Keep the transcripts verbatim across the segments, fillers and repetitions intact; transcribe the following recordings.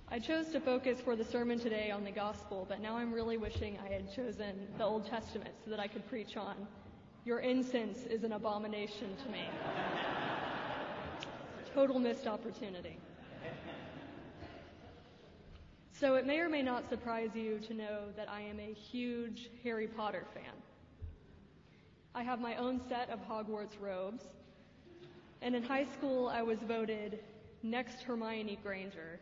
I chose to focus for the sermon today on the gospel, but now I'm really wishing I had chosen the Old Testament so that I could preach on, "Your incense is an abomination to me." Total missed opportunity. So it may or may not surprise you to know that I am a huge Harry Potter fan. I have my own set of Hogwarts robes, and in high school I was voted next Hermione Granger,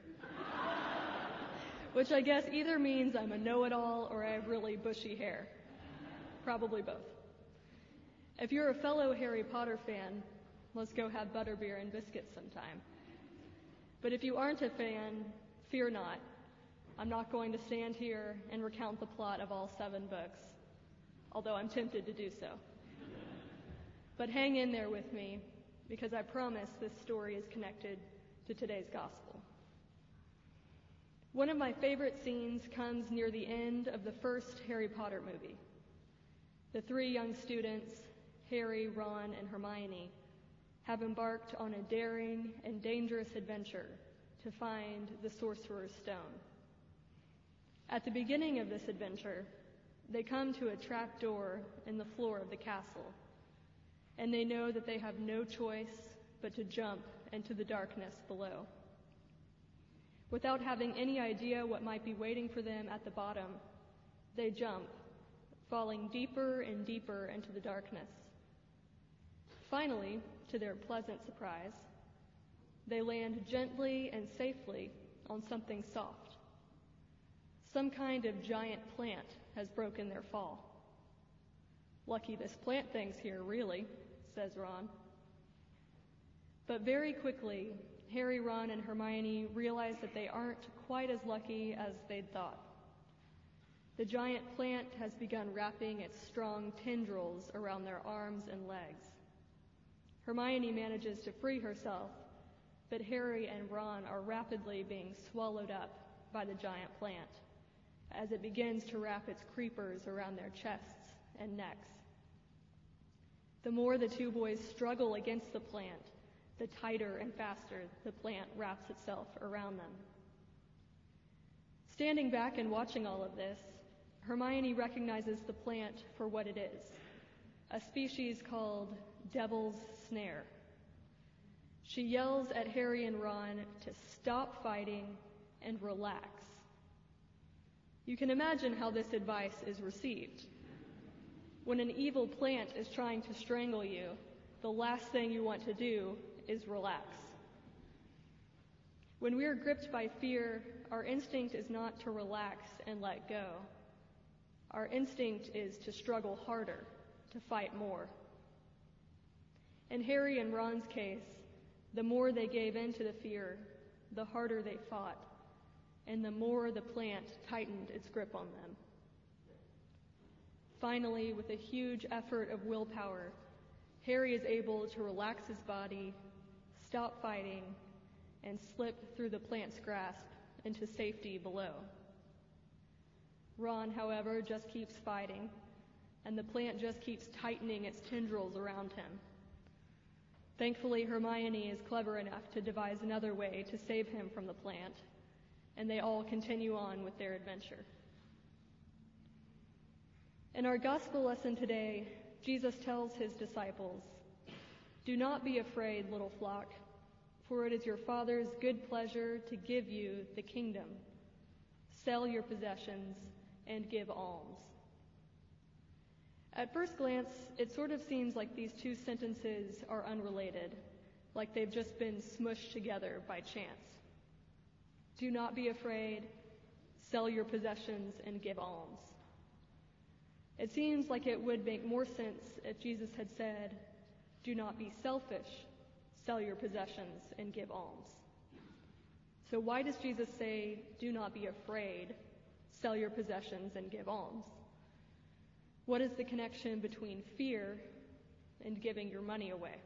which I guess either means I'm a know-it-all or I have really bushy hair. Probably both. If you're a fellow Harry Potter fan, let's go have butterbeer and biscuits sometime. But if you aren't a fan, fear not. I'm not going to stand here and recount the plot of all seven books, although I'm tempted to do so. But hang in there with me, because I promise this story is connected to today's gospel. One of my favorite scenes comes near the end of the first Harry Potter movie. The three young students, Harry, Ron, and Hermione, have embarked on a daring and dangerous adventure to find the Sorcerer's Stone. At the beginning of this adventure, they come to a trap door in the floor of the castle, and they know that they have no choice but to jump into the darkness below. Without having any idea what might be waiting for them at the bottom, they jump, falling deeper and deeper into the darkness. Finally, to their pleasant surprise, they land gently and safely on something soft. Some kind of giant plant has broken their fall. "Lucky this plant thing's here, really," says Ron. But very quickly, Harry, Ron, and Hermione realize that they aren't quite as lucky as they'd thought. The giant plant has begun wrapping its strong tendrils around their arms and legs. Hermione manages to free herself, but Harry and Ron are rapidly being swallowed up by the giant plant as it begins to wrap its creepers around their chests and necks. The more the two boys struggle against the plant, the tighter and faster the plant wraps itself around them. Standing back and watching all of this, Hermione recognizes the plant for what it is, a species called Devil's Snare. She yells at Harry and Ron to stop fighting and relax. You can imagine how this advice is received. When an evil plant is trying to strangle you, the last thing you want to do is relax. When we are gripped by fear, our instinct is not to relax and let go. Our instinct is to struggle harder, to fight more. In Harry and Ron's case, the more they gave in to the fear, the harder they fought, and the more the plant tightened its grip on them. Finally, with a huge effort of willpower, Harry is able to relax his body, stop fighting, and slip through the plant's grasp into safety below. Ron, however, just keeps fighting, and the plant just keeps tightening its tendrils around him. Thankfully, Hermione is clever enough to devise another way to save him from the plant, and they all continue on with their adventure. In our gospel lesson today, Jesus tells his disciples, "Do not be afraid, little flock, for it is your Father's good pleasure to give you the kingdom. Sell your possessions and give alms." At first glance, it sort of seems like these two sentences are unrelated, like they've just been smushed together by chance. Do not be afraid, sell your possessions and give alms. It seems like it would make more sense if Jesus had said, "Do not be selfish, sell your possessions and give alms." So why does Jesus say, "Do not be afraid, sell your possessions and give alms"? What is the connection between fear and giving your money away?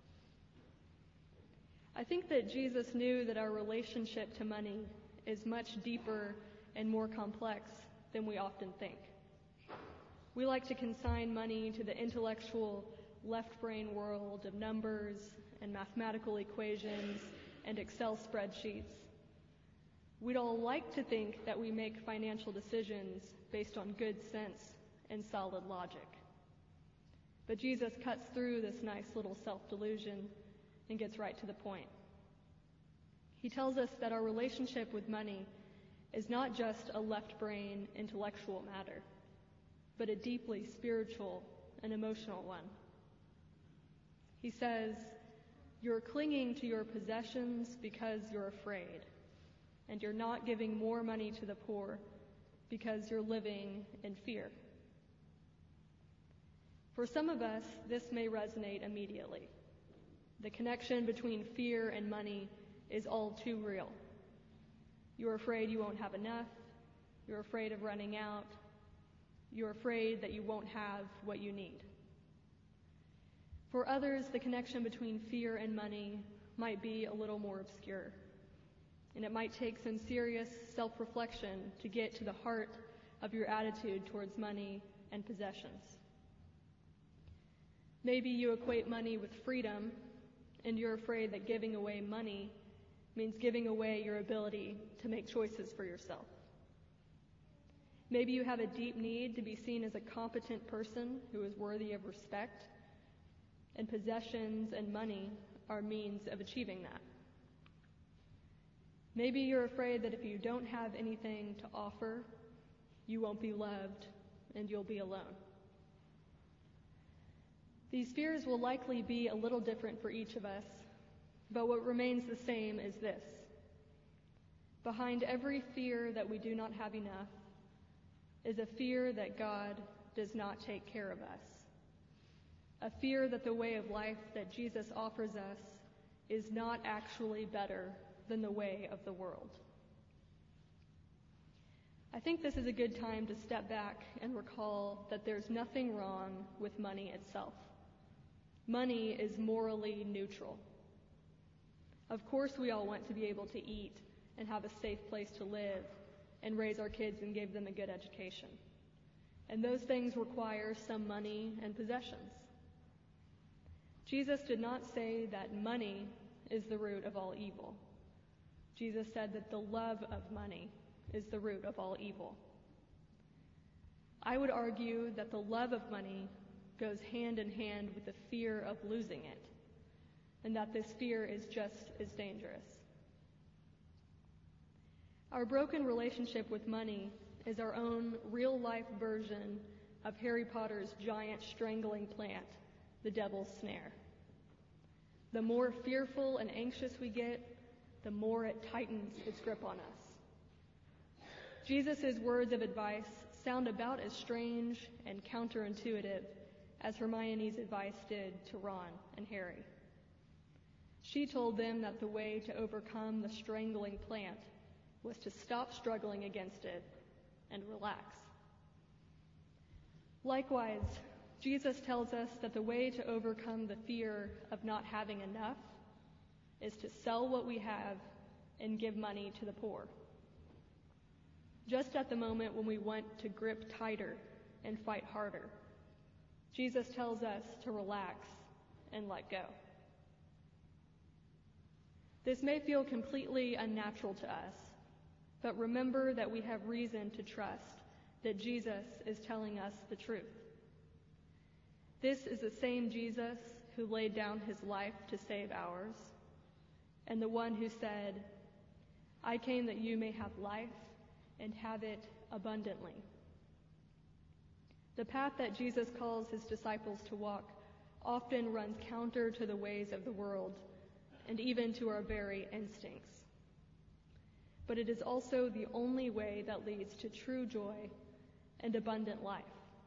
I think that Jesus knew that our relationship to money is much deeper and more complex than we often think. We like to consign money to the intellectual left brain world of numbers and mathematical equations and Excel spreadsheets. We'd all like to think that we make financial decisions based on good sense and solid logic. But Jesus cuts through this nice little self-delusion and gets right to the point. He tells us that our relationship with money is not just a left-brain intellectual matter, but a deeply spiritual and emotional one. He says, you're clinging to your possessions because you're afraid, and you're not giving more money to the poor because you're living in fear. For some of us, this may resonate immediately. The connection between fear and money is all too real. You're afraid you won't have enough. You're afraid of running out. You're afraid that you won't have what you need. For others, the connection between fear and money might be a little more obscure, and it might take some serious self-reflection to get to the heart of your attitude towards money and possessions. Maybe you equate money with freedom, and you're afraid that giving away money means giving away your ability to make choices for yourself. Maybe you have a deep need to be seen as a competent person who is worthy of respect, and possessions and money are means of achieving that. Maybe you're afraid that if you don't have anything to offer, you won't be loved and you'll be alone. These fears will likely be a little different for each of us, but what remains the same is this. Behind every fear that we do not have enough is a fear that God does not take care of us. A fear that the way of life that Jesus offers us is not actually better than the way of the world. I think this is a good time to step back and recall that there's nothing wrong with money itself. Money is morally neutral. Of course, we all want to be able to eat and have a safe place to live and raise our kids and give them a good education. And those things require some money and possessions. Jesus did not say that money is the root of all evil. Jesus said that the love of money is the root of all evil. I would argue that the love of money goes hand in hand with the fear of losing it, and that this fear is just as dangerous. Our broken relationship with money is our own real-life version of Harry Potter's giant strangling plant, the Devil's Snare. The more fearful and anxious we get, the more it tightens its grip on us. Jesus' words of advice sound about as strange and counterintuitive as Hermione's advice did to Ron and Harry. She told them that the way to overcome the strangling plant was to stop struggling against it and relax. Likewise, Jesus tells us that the way to overcome the fear of not having enough is to sell what we have and give money to the poor. Just at the moment when we want to grip tighter and fight harder, Jesus tells us to relax and let go. This may feel completely unnatural to us, but remember that we have reason to trust that Jesus is telling us the truth. This is the same Jesus who laid down his life to save ours, and the one who said, "I came that you may have life and have it abundantly." The path that Jesus calls his disciples to walk often runs counter to the ways of the world and even to our very instincts. But it is also the only way that leads to true joy and abundant life.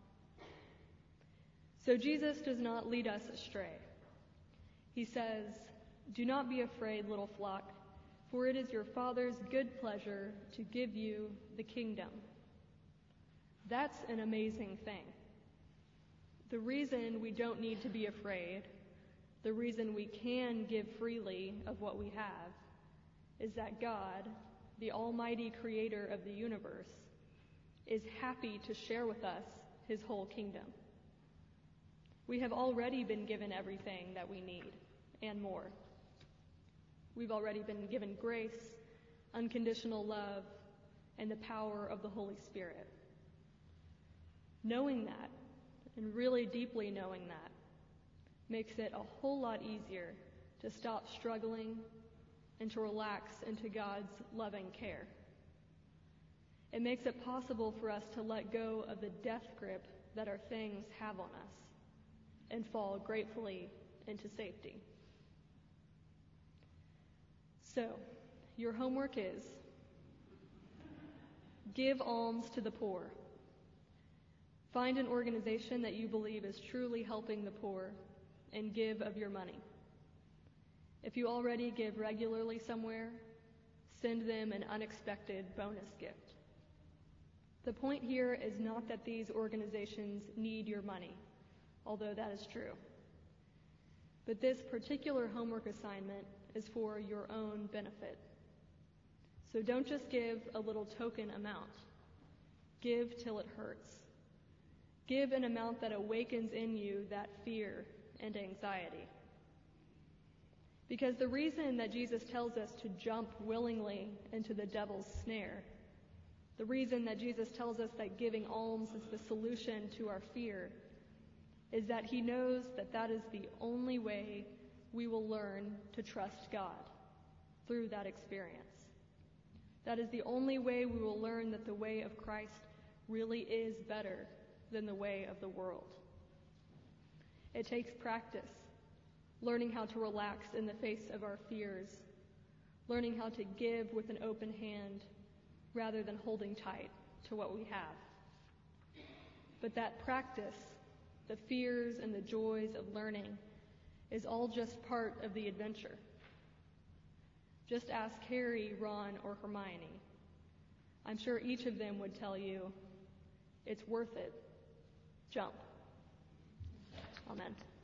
So Jesus does not lead us astray. He says, "Do not be afraid, little flock, for it is your Father's good pleasure to give you the kingdom." That's an amazing thing. The reason we don't need to be afraid, the reason we can give freely of what we have, is that God, the almighty creator of the universe, is happy to share with us his whole kingdom. We have already been given everything that we need and more. We've already been given grace, unconditional love, and the power of the Holy Spirit. Knowing that, and really deeply knowing that, makes it a whole lot easier to stop struggling and to relax into God's loving care. It makes it possible for us to let go of the death grip that our things have on us and fall gratefully into safety. So, your homework is: give alms to the poor. Find an organization that you believe is truly helping the poor and give of your money. If you already give regularly somewhere, send them an unexpected bonus gift. The point here is not that these organizations need your money, although that is true. But this particular homework assignment is for your own benefit. So don't just give a little token amount. Give till it hurts. Give an amount that awakens in you that fear and anxiety. Because the reason that Jesus tells us to jump willingly into the devil's snare, the reason that Jesus tells us that giving alms is the solution to our fear, is that he knows that that is the only way we will learn to trust God through that experience. That is the only way we will learn that the way of Christ really is better than the way of the world. It takes practice, learning how to relax in the face of our fears, learning how to give with an open hand rather than holding tight to what we have. But that practice, the fears and the joys of learning, is all just part of the adventure. Just ask Harry, Ron, or Hermione. I'm sure each of them would tell you, it's worth it. Jump. Amen.